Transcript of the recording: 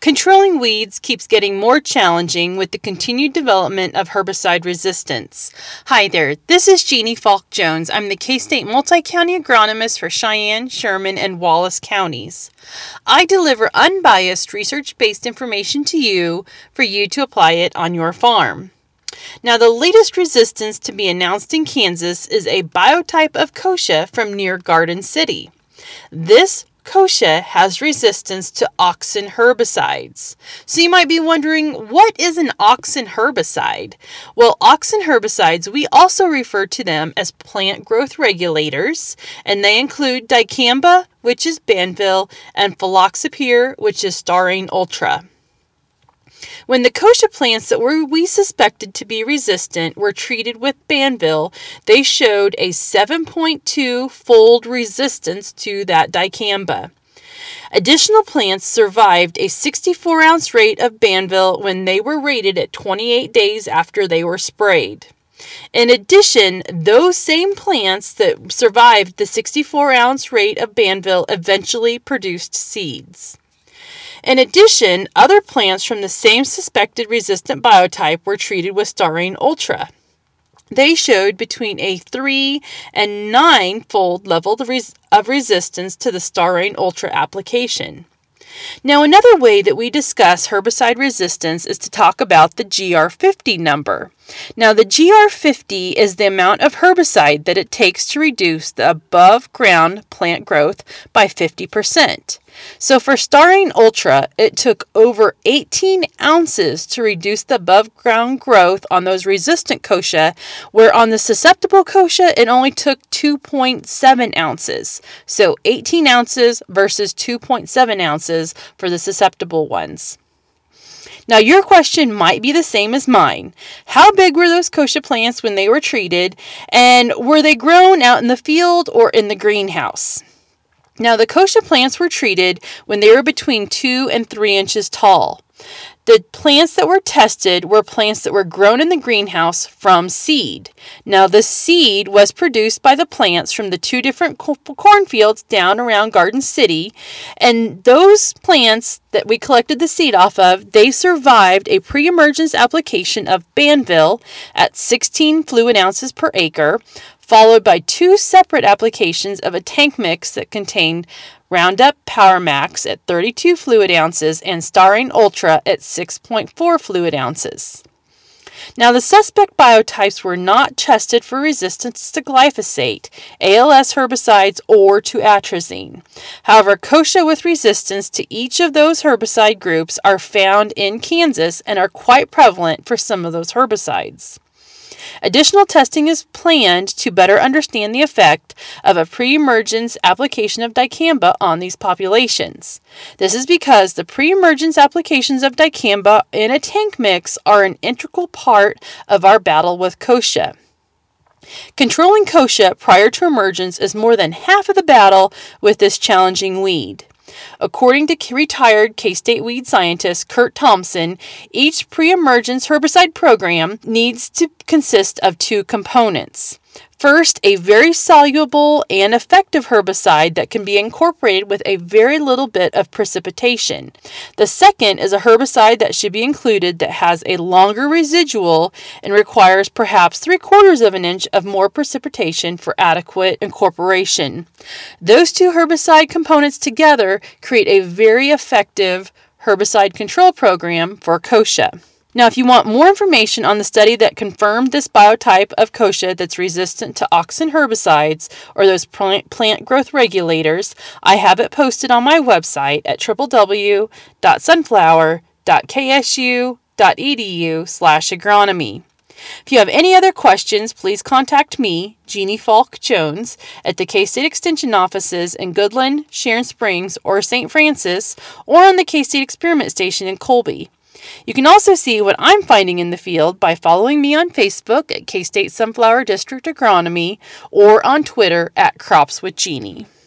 Controlling weeds keeps getting more challenging with the continued development of herbicide resistance. Hi there, this is Jeannie Falk Jones. I'm the K-State Multi-County Agronomist for Cheyenne, Sherman, and Wallace counties. I deliver unbiased research-based information to you for you to apply it on your farm. Now, the latest resistance to be announced in Kansas is a biotype of kochia from near Garden City. This kochia has resistance to auxin herbicides. So you might be wondering, what is an auxin herbicide? Well, auxin herbicides, we also refer to them as plant growth regulators, and they include dicamba, which is Banville, and faloxapyr, which is Starane Ultra. When the kochia plants that we suspected to be resistant were treated with Banville, they showed a 7.2-fold resistance to that dicamba. Additional plants survived a 64-ounce rate of Banville when they were rated at 28 days after they were sprayed. In addition, those same plants that survived the 64-ounce rate of Banville eventually produced seeds. In addition, other plants from the same suspected resistant biotype were treated with Starane Ultra. They showed between a 3 and 9-fold level of resistance to the Starane Ultra application. Now, another way that we discuss herbicide resistance is to talk about the GR50 number. Now, the GR50 is the amount of herbicide that it takes to reduce the above-ground plant growth by 50%. So for Starane Ultra, it took over 18 ounces to reduce the above-ground growth on those resistant kochia, where on the susceptible kochia, it only took 2.7 ounces. So 18 ounces versus 2.7 ounces for the susceptible ones. Now, your question might be the same as mine. How big were those kochia plants when they were treated, and were they grown out in the field or in the greenhouse? Now, the kochia plants were treated when they were between 2 and 3 inches tall. The plants that were tested were plants that were grown in the greenhouse from seed. Now, the seed was produced by the plants from the 2 different cornfields down around Garden City, and those plants that we collected the seed off of, they survived a pre-emergence application of Banville at 16 fluid ounces per acre, followed by 2 separate applications of a tank mix that contained Roundup Power Max at 32 fluid ounces and Starane Ultra at 6.4 fluid ounces. Now, the suspect biotypes were not tested for resistance to glyphosate, ALS herbicides, or to atrazine. However, kochia with resistance to each of those herbicide groups are found in Kansas and are quite prevalent for some of those herbicides. Additional testing is planned to better understand the effect of a pre-emergence application of dicamba on these populations. This is because the pre-emergence applications of dicamba in a tank mix are an integral part of our battle with kochia. Controlling kochia prior to emergence is more than half of the battle with this challenging weed. According to retired K-State weed scientist Kurt Thompson, each pre-emergence herbicide program needs to consist of 2 components. First, a very soluble and effective herbicide that can be incorporated with a very little bit of precipitation. The second is a herbicide that should be included that has a longer residual and requires perhaps 3/4 of an inch of more precipitation for adequate incorporation. Those 2 herbicide components together create a very effective herbicide control program for kochia. Now, if you want more information on the study that confirmed this biotype of kochia that's resistant to auxin herbicides or those plant growth regulators, I have it posted on my website at www.sunflower.ksu.edu/agronomy. If you have any other questions, please contact me, Jeannie Falk Jones, at the K-State Extension offices in Goodland, Sharon Springs, or St. Francis, or on the K-State Experiment Station in Colby. You can also see what I'm finding in the field by following me on Facebook at K-State Sunflower District Agronomy or on Twitter at Crops with Jeannie.